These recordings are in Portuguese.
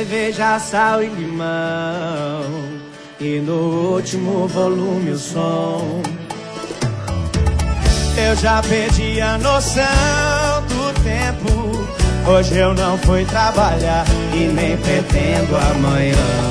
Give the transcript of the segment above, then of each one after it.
cerveja, sal e limão, e no último volume o som. Eu já perdi a noção do tempo. Hoje eu não fui trabalhar e nem pretendo amanhã.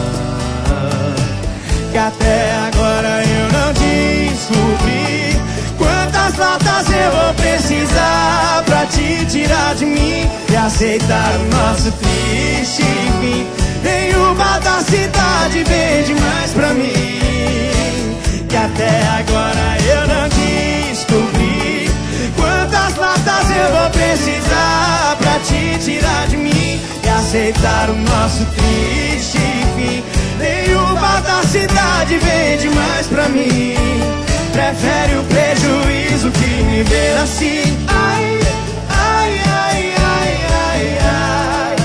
Que até agora eu não descobri quantas latas eu vou precisar pra te tirar de mim e aceitar o nosso triste fim. Nenhuma da cidade vem demais pra mim. Que até agora eu não descobri quantas latas eu vou precisar pra te tirar de mim e aceitar o nosso triste fim. Nenhuma da cidade vem demais pra mim. Prefere o prejuízo que me ver assim. Ai, ai, ai, ai, ai, ai.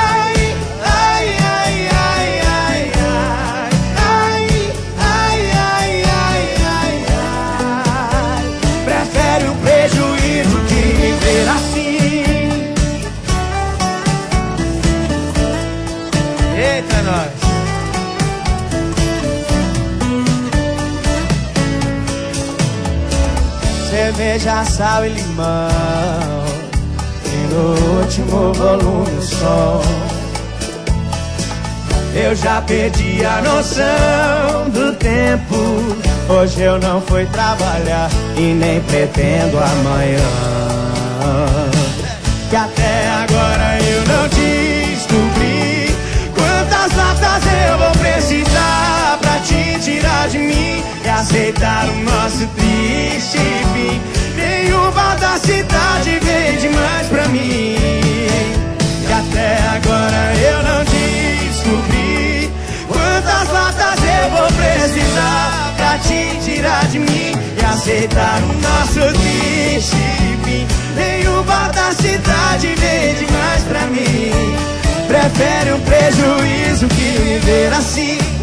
Prejuízo que me ver assim. Eita, nós. Cerveja, sal e limão, e no último volume o som. Eu já perdi a noção do tempo. Hoje eu não fui trabalhar e nem pretendo amanhã. Que até agora eu não descobri quantas latas eu vou precisar pra te tirar de mim e aceitar o nosso triste fim. Nenhuma da cidade vem demais pra mim. Que até agora eu não descobri quantas latas eu vou precisar pra te tirar de mim e aceitar o nosso triste fim. Nenhuma da cidade vem demais pra mim. Prefere um prejuízo que viver assim.